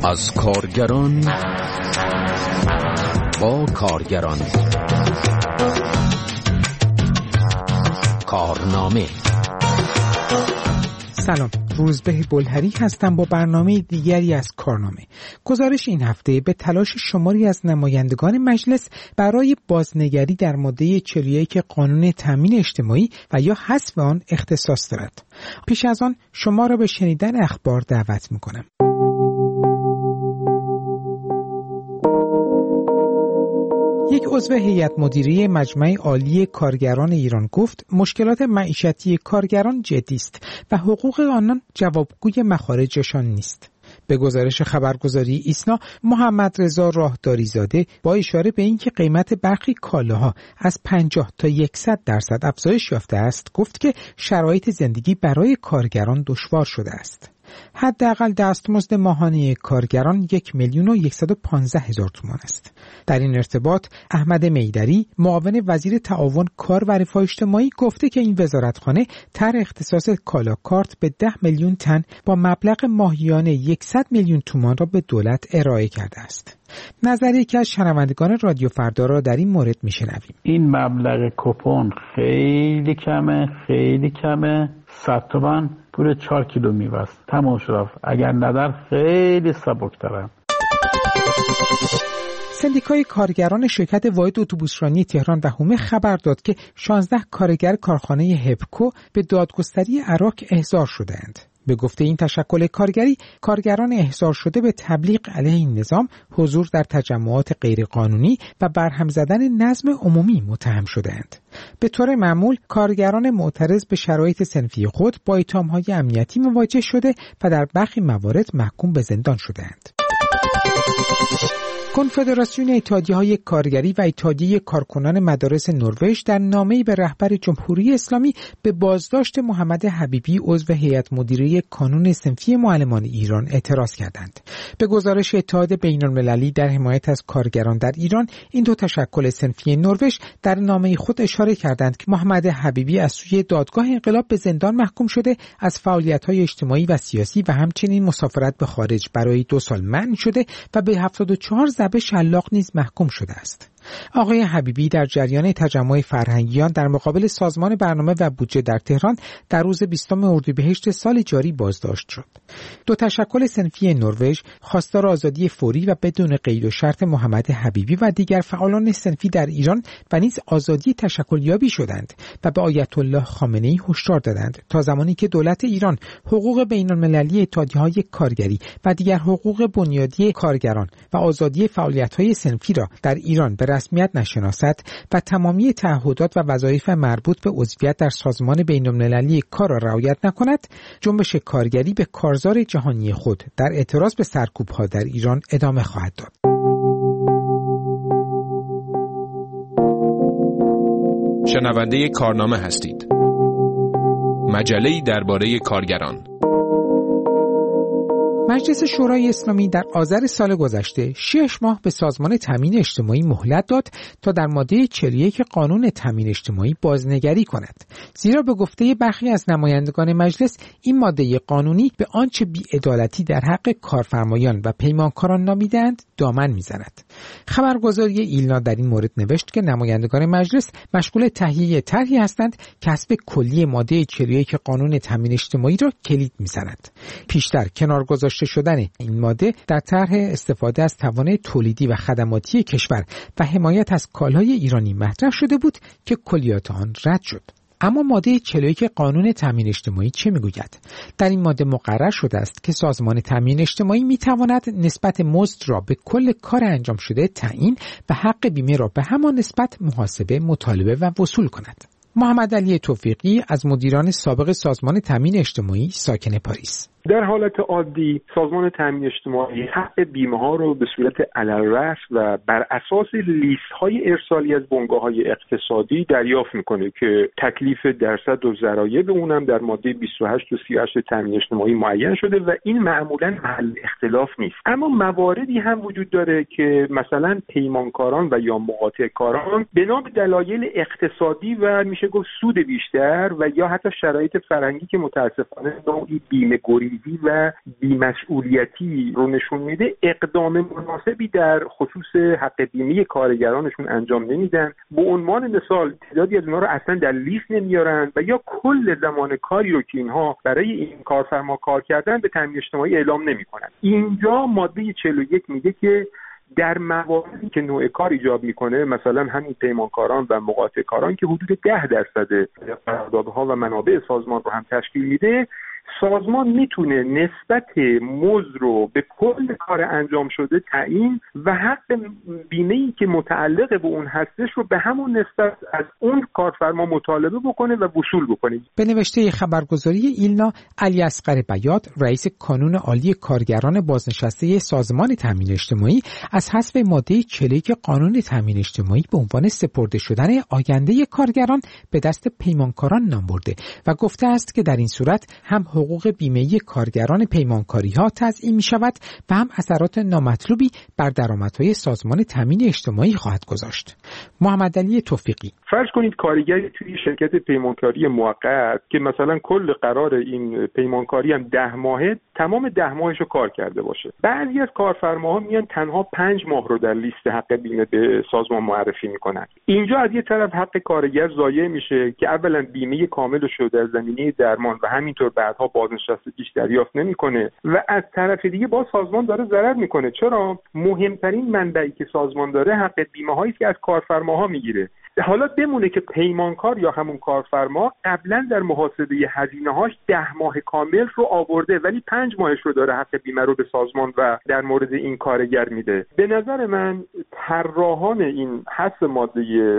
از کارگران با کارگران. کارنامه. سلام، روزبه بلهری هستم با برنامه دیگری از کارنامه. گزارش این هفته به تلاش شماری از نمایندگان مجلس برای بازنگری در ماده 41 قانون تامین اجتماعی و یا حذف آن اختصاص دارد. پیش از آن شما را به شنیدن اخبار دعوت می‌کنم. یک عضو هیئت مدیره مجمع عالی کارگران ایران گفت مشکلات معیشتی کارگران جدی است و حقوق آنان جوابگوی مخارجشان نیست. به گزارش خبرگزاری ایسنا، محمد رضا راهداری زاده با اشاره به اینکه قیمت برخی کالاها از 50 تا 100% افزایش یافته است، گفت که شرایط زندگی برای کارگران دشوار شده است. حداقل دستمزد ماهانه کارگران 1,115,000 تومان است. در این ارتباط احمد میدری، معاون وزیر تعاون کار و رفاه اجتماعی، گفته که این وزارتخانه طرح اختصاص کالا کارت به 10 میلیون تن با مبلغ ماهیانه 100 میلیون تومان را به دولت ارائه کرده است. نظری که از شنوندگان رادیو فردا را در این مورد میشنویم. این مبلغ کوپن خیلی کمه. 100 تومان پول 4 کیلو میوه است. تمام شد. اگر ندر خیلی سبک‌ترن. سندیکای کارگران شرکت واحد اتوبوسرانی تهران و هومه خبر داد که 16 کارگر کارخانه هپکو به دادگستری عراق احضار شدند. به گفته این تشکل کارگری، کارگران احضار شده به تبلیغ علیه این نظام، حضور در تجمعات غیرقانونی و برهم زدن نظم عمومی متهم شدند. به طور معمول کارگران معترض به شرایط صنفی خود با اتهام‌های امنیتی مواجه شده و در برخی موارد محکوم به زندان شدند. کنفدراسیون اتحادیه‌های کارگری و اتحادیه کارکنان مدارس نروژ در نامه‌ای به رهبر جمهوری اسلامی به بازداشت محمد حبیبی عضو هیئت مدیره کانون صنفی معلمان ایران اعتراض کردند. به گزارش اتحاد بین‌المللی در حمایت از کارگران در ایران، این دو تشکل صنفی نروژ در نامه خود اشاره کردند که محمد حبیبی از سوی دادگاه انقلاب به زندان محکوم شده، از فعالیت‌های اجتماعی و سیاسی و همچنین مسافرت به خارج برای 2 سال منع شده و به 74 ضربه شلاق نیز محکوم شده است. آقای حبیبی در جریان تجمع فرهنگیان در مقابل سازمان برنامه و بودجه در تهران در روز 20 اردیبهشت سال جاری بازداشت شد. دو تشکل صنفی نروژ خواستار آزادی فوری و بدون قید و شرط محمد حبیبی و دیگر فعالان صنفی در ایران و نیز آزادی تشکلیابی شدند و به آیت الله خامنه‌ای هشدار دادند تا زمانی که دولت ایران حقوق بین‌المللی اتحادیه‌های کارگری و دیگر حقوق بنیادی کارگران و آزادی فعالیت‌های صنفی را در ایران به رسمیت نشناسد و تمامی تعهدات و وظایف مربوط به عضویت در سازمان بین‌المللی کار را رعایت نکند، جنبش کارگری به کارزار جهانی خود در اعتراض به سرکوب‌ها در ایران ادامه خواهد داد. شنونده کارنامه هستید. مجله‌ای درباره کارگران. مجلس شورای اسلامی در آذر سال گذشته 6 ماه به سازمان تامین اجتماعی مهلت داد تا در ماده 41 قانون تامین اجتماعی بازنگری کند. زیرا به گفته برخی از نمایندگان مجلس، این ماده قانونی به آنچه بی‌عدالتی در حق کارفرمایان و پیمانکاران نامیدند دامن میزند. خبرگزاری ایلنا در این مورد نوشت که نمایندگان مجلس مشغول تهیه طرحی هستند که حسب کلی ماده 41 قانون تامین اجتماعی را کلید میزند. پیشتر کنارگذاشته شدن این ماده در طرح استفاده از توان تولیدی و خدماتی کشور و حمایت از کالای ایرانی مطرح شده بود که کلیات آن رد شد. اما ماده 41 قانون تامین اجتماعی چه میگوید؟ در این ماده مقرر شده است که سازمان تامین اجتماعی میتواند نسبت مزد را به کل کار انجام شده تعیین و حق بیمه را به همان نسبت محاسبه، مطالبه و وصول کند. محمد علی توفیقی از مدیران سابق سازمان تامین اجتماعی ساکن پاریس: در حالت عادی سازمان تامین اجتماعی حق بیمه ها رو به صورت علالرأس و بر اساس لیست های ارسالی از بنگاه‌های اقتصادی دریافت میکنه که تکلیف درصد و ضرایب اونم در ماده 28 و 38 تامین اجتماعی معین شده و این معمولاً محل اختلاف نیست. اما مواردی هم وجود داره که مثلا پیمانکاران و یا مقاطع کاران بنا به دلایل اقتصادی و میشه گفت سود بیشتر و یا حتی شرایط فرهنگی که متاسفانه نوعی بیمه گریز غرورانگیزی و بی‌مسئولیتی رو نشون میده، اقدام مناسبی در خصوص حق بیمه کارگرانشون انجام نمیدن. به عنوان مثال تعدادی از اونها رو اصلا در لیست نمیارن و یا کل زمان کاری رو که اینها برای این کارفرما کار کردن به تامین اجتماعی اعلام نمیکنن. اینجا ماده 41 میگه که در مواردی که نوع کار ایجاب میکنه، مثلا همین پیمانکاران و مقاطع کاران که حدود 10% قراردادها و منابع سازمان رو هم تشکیل میده، سازمان میتونه نسبت مزد رو به کل کار انجام شده تعیین و حق بیمه‌ای که متعلق به اون هستش رو به همون نسبت از اون کارفرما مطالبه بکنه و وصول بکنه. به نوشته خبرگزاری ایلنا، علی اصغر بیات، رئیس کانون عالی کارگران بازنشسته سازمان تامین اجتماعی، از حذف ماده 41 قانون تامین اجتماعی به عنوان سپرده شدن آینده کارگران به دست پیمانکاران نام برده و گفته است که در این صورت هم حقوق بیمه‌ای کارگران پیمانکاری‌ها تضییع می‌شود و هم اثرات نامطلوبی بر درآمدهای سازمان تامین اجتماعی خواهد گذاشت. محمد علی توفیقی: فرض کنید کارگری توی شرکت پیمانکاری موقت که مثلا کل قرار این پیمانکاری هم 10 ماهه، تمام 10 ماهش رو کار کرده باشه. بعضی از کارفرماها میان تنها 5 ماه رو در لیست حق بیمه به سازمان معرفی میکنن. اینجا از یه طرف حق کارگر ضایع میشه که اولا بیمه کامل شده در زمینه درمان و همینطور بعدها بازنشستگیش دریافت نمیکنه و از طرف دیگه باز سازمان داره ضرر میکنه. چرا؟ مهمترین منبعی که سازمان داره حق بیمه هایی که از کارفرماها میگیره. حالا بمونه که پیمانکار یا همون کارفرما قبلا در محاسبه هزینه‌هاش 10 ماه کامل رو آورده ولی 5 ماهش رو داره حق بیمه رو به سازمان و در مورد این کارگر میده. به نظر من طراحان این حذف ماده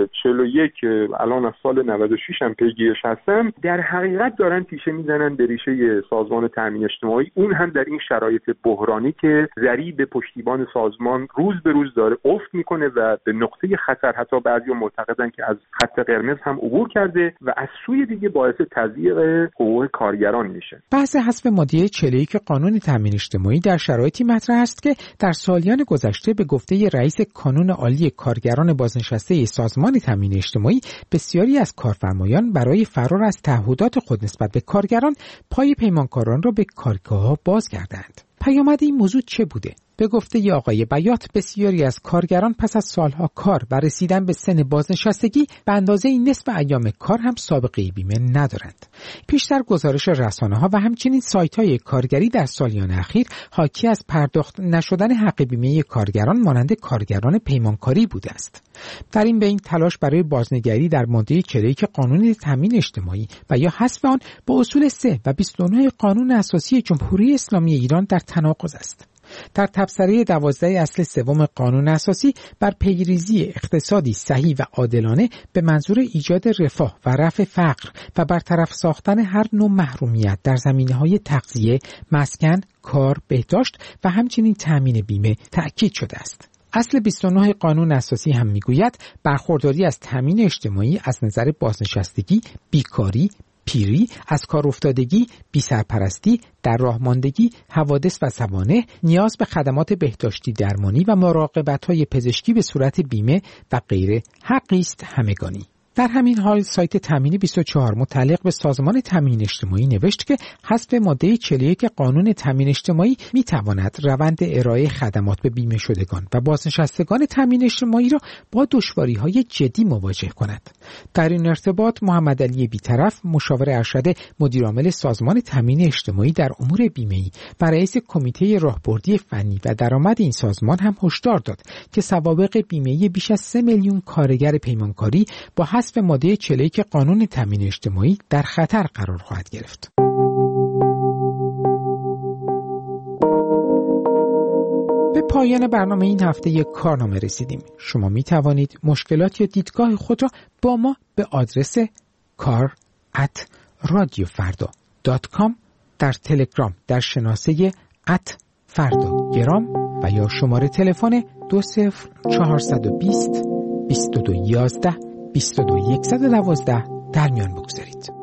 41 الان از سال 96 هم پیگیرش هستن، در حقیقت دارن تیشه میزنن به ریشه سازمان تامین اجتماعی، اون هم در این شرایط بحرانی که ضریب پشتیبان سازمان روز به روز داره افت میکنه و به نقطه خطر حتی بعضی معتقدن که از خط قرمز هم عبور کرده و از سوی دیگه باعث تضییق حقوق کارگران میشه. بحث حذف ماده 41 قانون تامین اجتماعی در شرایطی مطرح است که در سالیان گذشته به گفته رئیس کانون عالی کارگران بازنشسته سازمان تامین اجتماعی، بسیاری از کارفرمایان برای فرار از تعهدات خود نسبت به کارگران پای پیمانکاران را به کارگاه‌ها باز کردند. پیامد این موضوع چه بوده؟ به گفته آقای بیات، بسیاری از کارگران پس از سالها کار و رسیدن به سن بازنشستگی به اندازه نصف ایام کار هم سابقه بیمه ندارند. پیشتر گزارش رسانه‌ها و همچنین سایت‌های کارگری در سالیان اخیر حاکی از پرداخت نشدن حق بیمه کارگران مانند کارگران پیمانکاری بوده است. در این بین تلاش برای بازنگری در ماده 41 قانون تامین اجتماعی و یا حذف آن با اصول 3 و 29 قانون اساسی جمهوری اسلامی ایران در تناقض است. در تبصره 12 اصل 3 قانون اساسی بر پیریزی اقتصادی صحیح و عادلانه به منظور ایجاد رفاه و رفع فقر و برطرف ساختن هر نوع محرومیت در زمینه‌های تغذیه، مسکن، کار، بهداشت و همچنین تامین بیمه تأکید شده است. اصل 29 قانون اساسی هم میگوید برخورداری از تامین اجتماعی از نظر بازنشستگی، بیکاری، پیری، از کار افتادگی، بی‌سرپرستی، در راه ماندگی، حوادث و سوانح، نیاز به خدمات بهداشتی درمانی و مراقبت‌های پزشکی به صورت بیمه و غیره حقی است همگانی. در همین حال سایت تامین 24 متعلق به سازمان تامین اجتماعی نوشت که حذف ماده 41 قانون تامین اجتماعی می‌تواند روند ارائه خدمات به بیمه شدگان و بازنشستگان تامین اجتماعی را با دشواری‌های جدی مواجه کند. در این ارتباط محمد علی بیطرف، مشاور ارشد مدیرعامل سازمان تامین اجتماعی در امور بیمه‌ای و رئیس کمیته راهبردی فنی و درآمد این سازمان هم هشدار داد که سوابق بیمه‌ای بیش از 3 میلیون کارگر پیمانکاری با حذف ماده 41 قانون تامین اجتماعی در خطر قرار خواهد گرفت. به پایان برنامه این هفته یک کارنامه رسیدیم. شما می توانید مشکلات یا دیدگاه خود را با ما به آدرس kar@radiofarda.com در تلگرام در شناسه @fardagram و یا شماره تلفن 20420 2211 22112 در میان بگذارید.